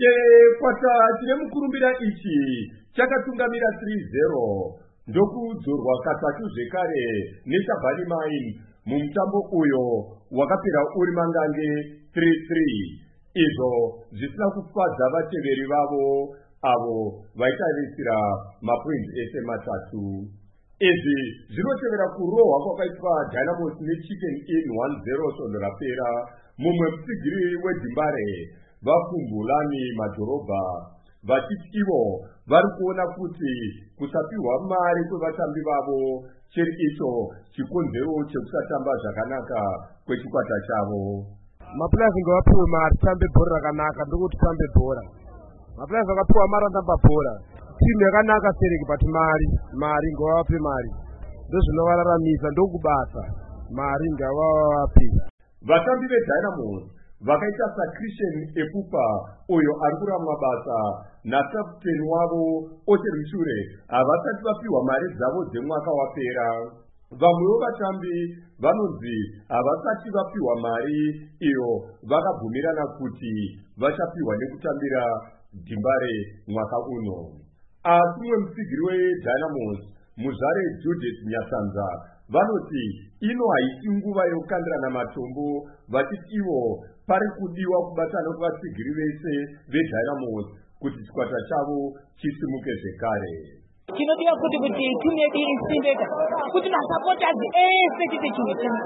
chikwata chine mukurumbira ichi chakatungamira 3-0 ndokudzorwa katatu zvekare neChabhani Mine mumutambo uyo wakapera uri mangange 3-3, izvo zvisina kufadza vateveri vavo avo vaitarisira mapoints ese matatu. Izvi zvinotevera kurohwa kwakaitwa Dynamos neChicken Inn 1-0 svondo rapera. Mumwe mutsigiri weDimbare vapfumbulani madhorobha vachiti ivo vari kuona kuti kusapiwa mari kwevatambi vavo chiri icho chikonzero chekusatamba zvakanaka kwechikwata chavo. Mapulazi ngavapiwe mari tambe bhora rakanaka ndokuti tambe bhora. Mapulazi vakapiwa mari atamba bhora. Timu yakanaka sereki but mari ngavape mari. Ndozvinovararamisa ndokubasa. Mari ngavape. Vatambi veDynamos vakaita saChristian Epupa uyo ari kuramwa basa nakapteni wavo Oter Mshure havasati vapiwa mari dzavo dzemwaka wapera. Vamwewo vatambi vanonzi havasati vapiwa mari iyo vakabvumirana kuti vachapiwa nekutambira Dimbare mwaka uno. Asi mumwe mutsigiri weDynamos Muzare Judith Nyasanza vanoti ino haisi nguva yokukandirana matombo, vachiti ivo pari kudiwa kubatana kuvatsigiri vese veDynamos kuti chikwata chavo chisimuke zvekare. Chinodiwa kuti timu yedu isimbeka kuti masapotasi ese chite chinhu chimwe.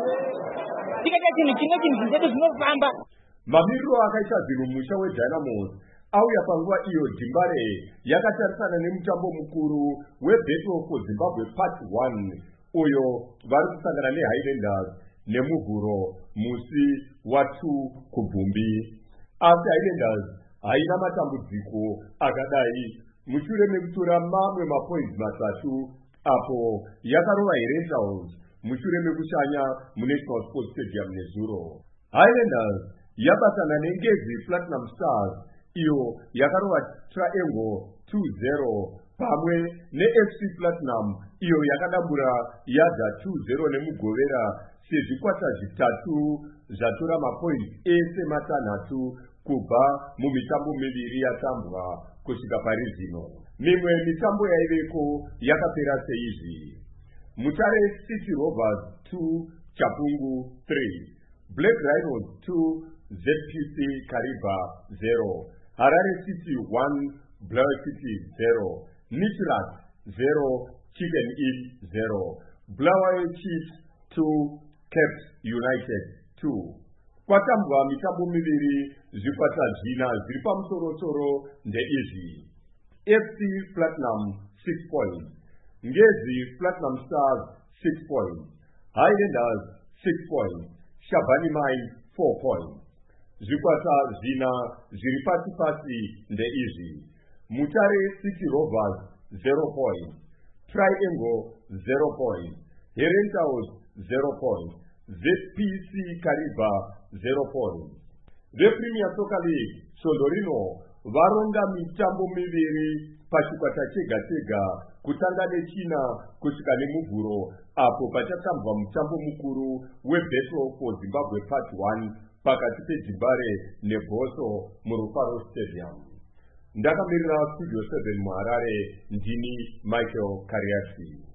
Tikaita chinhu chimwe chinhu zvedu zvinofamba. Mamiriro akaita zvinhu musha weDynamos auya panguva iyo Dimbare yakatarisana nemutambo mukuru weBattle for Zimbabwe Part 1 uyo vari kusangana neHighlanders nemuvhuro musi wa2 kuBvumbi. Asi Highlanders haina matambudziko akadai mushure mekutora mamwe mapoints matatu apo yakarova Rangers mushure mekushanya muNational Sports Stadium nezuro. Highlanders yabatana neNgezi Platinum Stars iyo yakarova Triangle 2-0 pamwe neFC Platinum iyo yakadambura yadza 2-0 nemugovera sezvikwata zvitatu zvatora mapoints ese matanhatu kubva mumitambo miviri yatambwa kusvika pari zvino. Mimwe mitambo yaiveko yakapera seizvi: Mutare City Rovers 2 Chapungu 3, Black Rhinos 2 ZPC Kariba 0, Harare City 1 Blair City 0, Nichirat 0 Chicken Inn 0, Bulawayo Chiefs 2 Cape United 2. Kwatambwa mitambo miviri zvikwata zvina zviri pamusoro-soro ndeizvi: FC Platinum 6 points, Ngezi Platinum Stars 6 points, Highlanders 6 points, Shabhani Mine 4 points. Zvikwata zvina zviri pasi-pasi ndeizvi: Mutare City Rovers 0 points, Triangle 0 points, Herentaus 0 points, ZPC Kariba 0 points. VePremier Soccer League Sondorino varonga mitambo miviri pachikwata chega-chega kutanga nechina kusvika nemuvhuro apo pachatambwa mutambo mukuru weBattle for Zimbabwe Part 1 pakati peDimbare neBoso muRufaro Stadium. Ndakamirira Studio 7 muHarare, ndini Michael Kariasi.